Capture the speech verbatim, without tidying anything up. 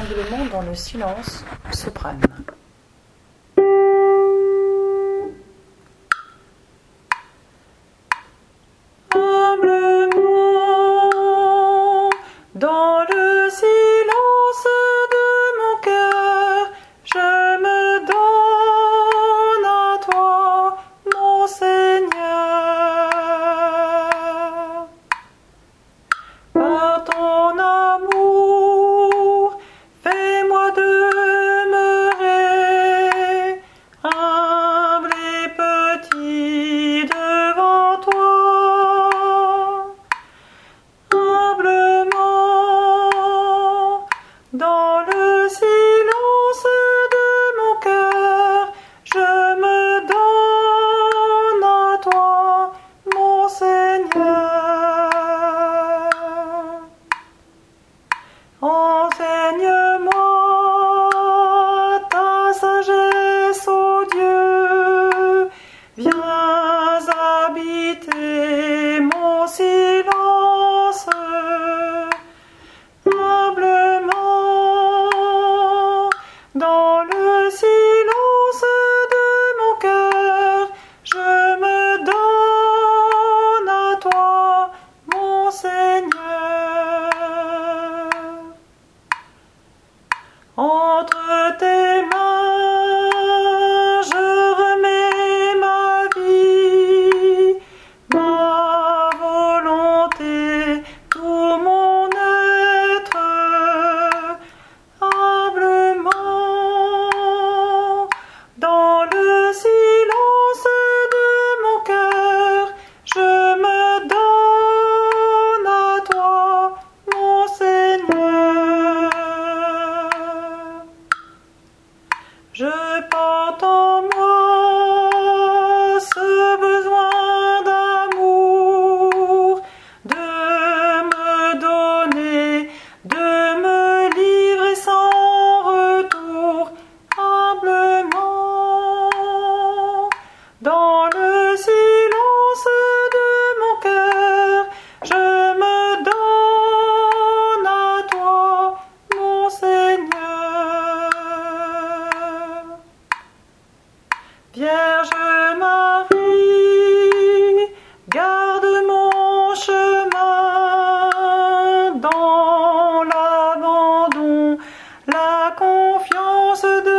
humblement dans le silence, soprane. Humblement, dans le silence de mon cœur, je me donne à toi, mon Seigneur. Par ton amour, fais-moi demeurer humble et petit devant toi. Humblement, dans le silence de mon cœur, je me donne à toi, mon Seigneur. Enseigne-moi ta sagesse, ô Dieu, viens habiter mon silence. Humblement, dans le silence de mon cœur, je me donne à toi, mon Seigneur. Entre tes mains, je remets ma vie, ma volonté, tout mon être. Humblement, dans le silence de mon cœur, je me donne à toi, mon Seigneur. Je porte en moi ce besoin d'amour, de me donner, de me livrer sans retour, humblement. Dans le silence de mon cœur, je me donne à toi, mon Seigneur. Vierge Marie, garde mon chemin dans l'abandon, la confiance de